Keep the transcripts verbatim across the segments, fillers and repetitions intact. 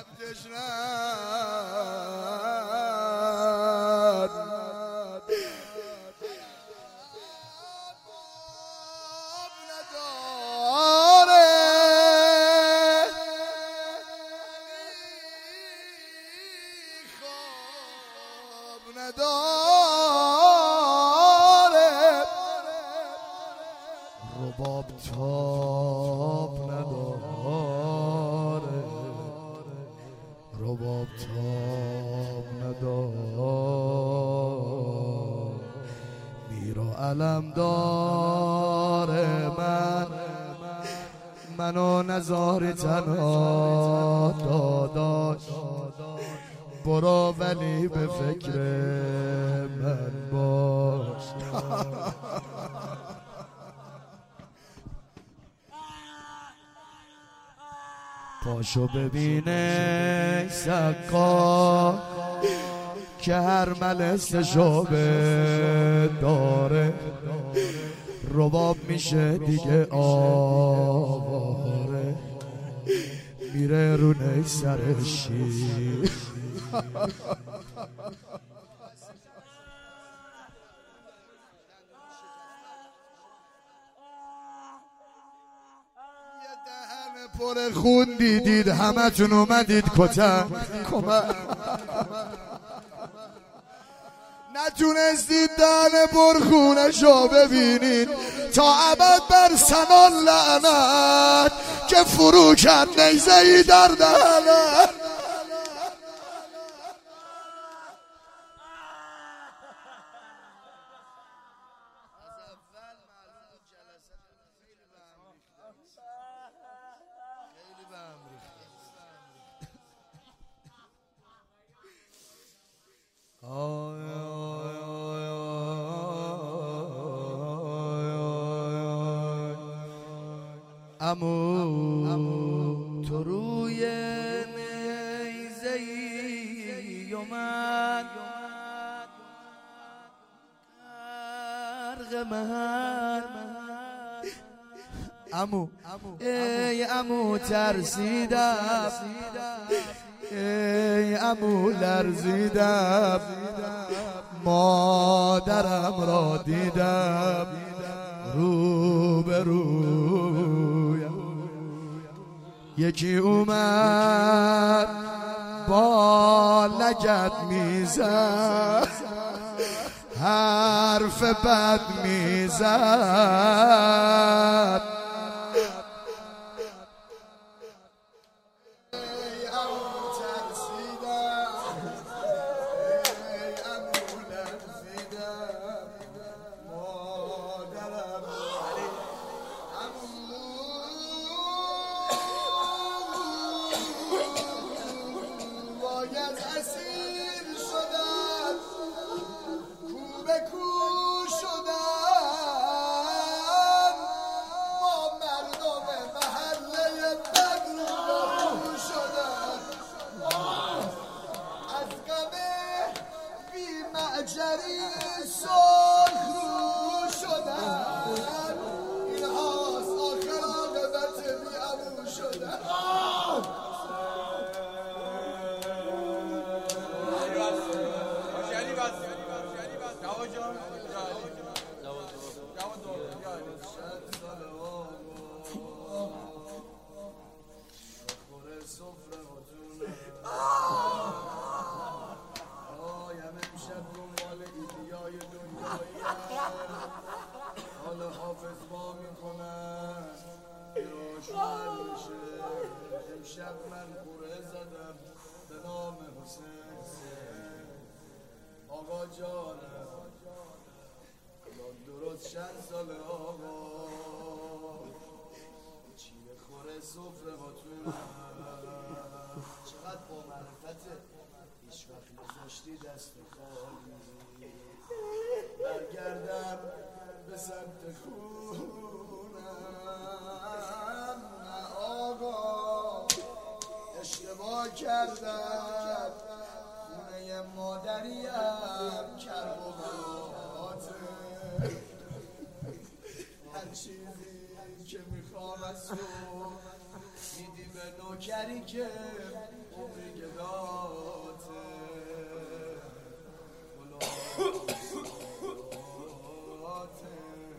رباب تاب نداره، رباب تاب نداره، میر و علم داره. من منو نزار تنها داداش، برو ولی به فکر من باش. پاشو ببینه سقا که هر ملسه شعبه داره، رباب میشه دیگه آواره، میره رو نیسر شیر. پر خون دیدید همه تون اومدید کتن کمک، نتونستید دهن پرخونشو ببینید تا ابد بر سنان لعنت که فرو کرد نیزه ای در دهنت. امو تو روی نیزه ای و من غرق من، امو ای امو ترسیدم، ای امو لرزیدم، مادرم را دیدم رو به رویم. یکی اومد با لگد میزد، حرف بد میزد، امشب من قره زدم به نام حسین، آقا جانم درست چند سال آقا چیره خوره سفره هاتونم، چقدر با معرفته هیچ وقت نذاشتی دست خالی، برگردم به سمت خونم. نه آقا اشتباه کردم، خونه مادریم کرب و براته، هر چیزی که میخوام از تو میدی به نوکری که عمری گداته غلاته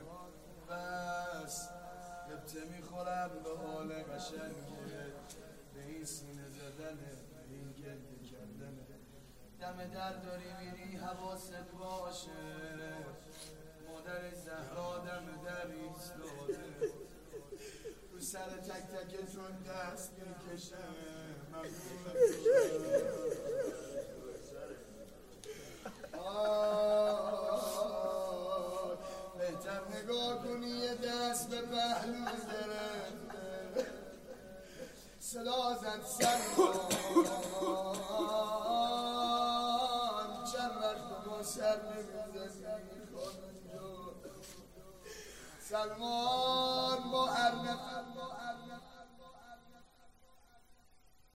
بس هبته میخورم به حال قشنگه به این سینه زدنه به این گلده کردنه دم در داری میری حواست باشه مادر زهرا دم در ایستاده رو سر تک تکتون دست میکشه ممنون بهتر نگاه کنی یه دست به پهلو گرفته صدا زد سلمان چند وقت ما سر نمیزنی خانم جون سلمان با هر نفر